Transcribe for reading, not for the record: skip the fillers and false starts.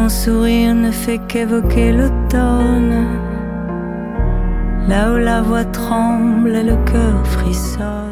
ton sourire ne fait qu'évoquer l'automne. Là où la voix tremble et le cœur frissonne.